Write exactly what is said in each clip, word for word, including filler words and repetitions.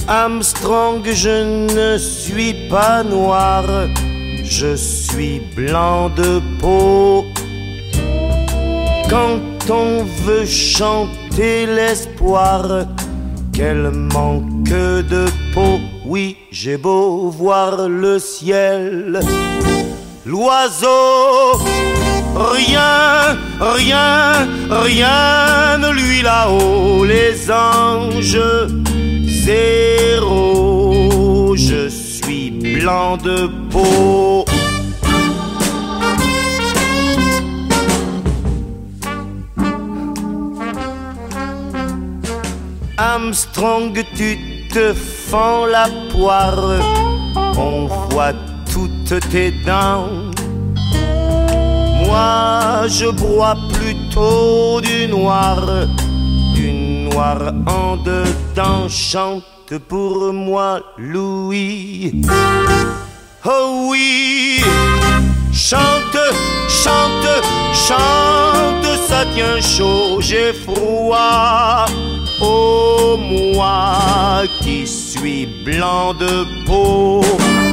Armstrong, je ne suis pas noir, je suis blanc de peau. Quand on veut chanter l'espoir, quel manque de peau. Oui, j'ai beau voir le ciel, l'oiseau, rien, rien, rien ne lui là-haut. Les anges, zéro, je suis blanc de peau. Armstrong, tu te fends la poire, on voit toutes tes dents. Moi, je bois plutôt du noir, du noir en dedans. Chante pour moi, Louis. Oh oui, chante, chante, chante, ça tient chaud, j'ai froid. Oh, moi qui suis blanc de peau.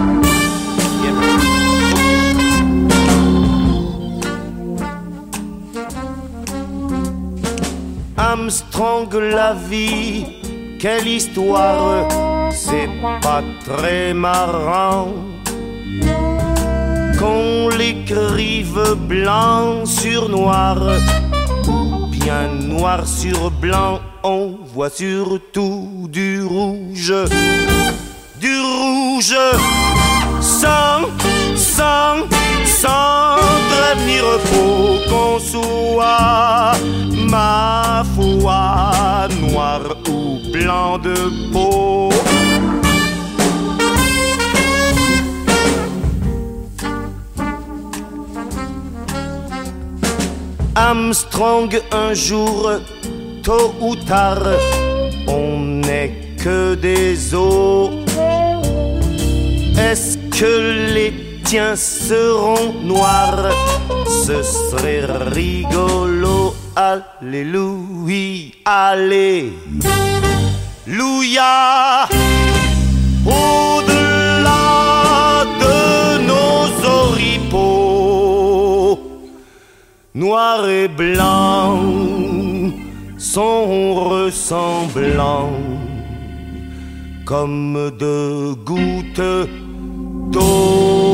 Armstrong, la vie, quelle histoire, c'est pas très marrant qu'on l'écrive blanc sur noir, ou bien noir sur blanc. On voit surtout du rouge, du rouge, sans, sans, sans trêve ni repos, qu'on soit, ma foi, noir ou blanc de peau. Armstrong, un jour, tôt ou tard, on n'est que des os. Est-ce que les tiens seront noirs? Ce serait rigolo. Alléluia, alléluia. Au-delà de nos oripeaux, noir et blanc sont ressemblants comme deux gouttes d'eau.